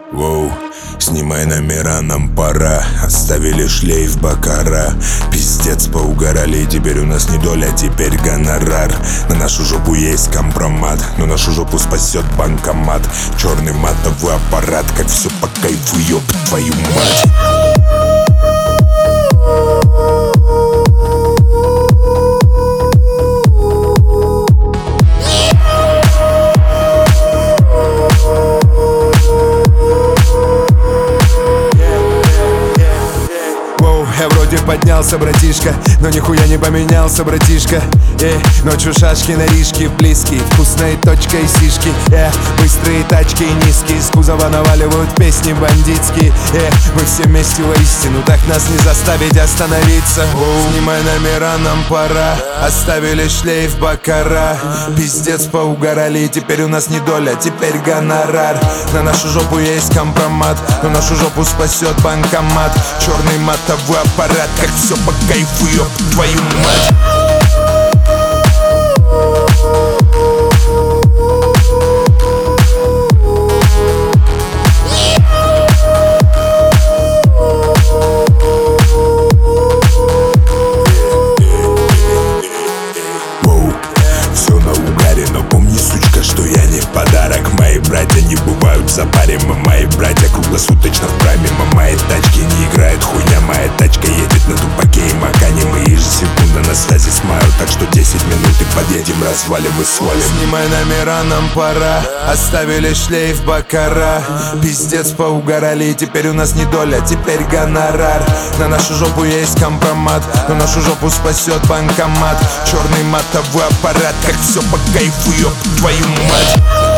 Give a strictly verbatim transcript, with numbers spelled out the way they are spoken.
Воу, снимай номера, нам пора. Оставили шлейф бакара. Пиздец, поугорали, и теперь у нас не доля, теперь гонорар. На нашу жопу есть компромат, но нашу жопу спасет банкомат. Черный матовый аппарат, как все по кайфу, ёб твою мать. Я вроде поднялся, братишка, но нихуя не поменялся, братишка. Эй, ночью шашки на рижке, близкие, вкусной точкой сишки. Эй, быстрые тачки, низкие, с кузова наваливают песни бандитские. Эй, мы все вместе воистину, так нас не заставить остановиться. Оу, снимай номера, нам пора. Оставили шлейф бакара. Пиздец, поугорали, и теперь у нас не доля, теперь гонорар. На нашу жопу есть компромат, но нашу жопу спасет банкомат. Черный матовый аппарат, как все по кайфу, ёб твою мать. Все на угаре, но помни, сучка, что я не подарок. Мои братья не бывают в запаре, мы мои братья круглосуточно в прайме. Мы мои тачки не играет хуйня, моя тачка едет на тупаке и макане. Мы ежесекундно на связи с Майо, так что десять минут и подъедем, развалим и свалим. Снимай номера, нам пора. Оставили шлейф бакара. Пиздец, поугорали, и теперь у нас не доля, теперь гонорар. На нашу жопу есть компромат, но нашу жопу спасет банкомат. Черный матовый аппарат, как все по кайфу, ёб твою мать.